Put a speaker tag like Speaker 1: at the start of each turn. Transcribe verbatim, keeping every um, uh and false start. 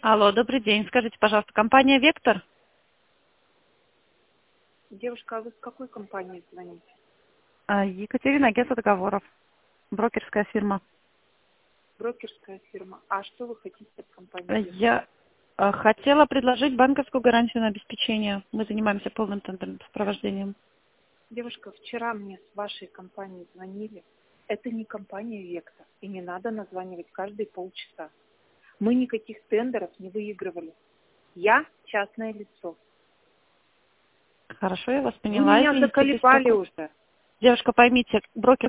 Speaker 1: Алло, добрый день. Скажите, пожалуйста, компания «Вектор»?
Speaker 2: Девушка, а вы с какой компании звоните?
Speaker 1: А, Екатерина, агентство договоров. Брокерская фирма.
Speaker 2: Брокерская фирма. А что вы хотите от компании
Speaker 1: А,
Speaker 2: «Вектор»?
Speaker 1: Я а, хотела предложить банковскую гарантию на обеспечение. Мы занимаемся полным тендерным сопровождением.
Speaker 2: Девушка, вчера мне с вашей компании звонили. Это не компания «Вектор». И не надо названивать каждые полчаса. Мы никаких тендеров не выигрывали. Я частное лицо.
Speaker 1: Хорошо, я вас
Speaker 2: Вы
Speaker 1: поняла.
Speaker 2: меня
Speaker 1: Извините,
Speaker 2: заколебали
Speaker 1: беспокойство.
Speaker 2: уже.
Speaker 1: Девушка, поймите, брокер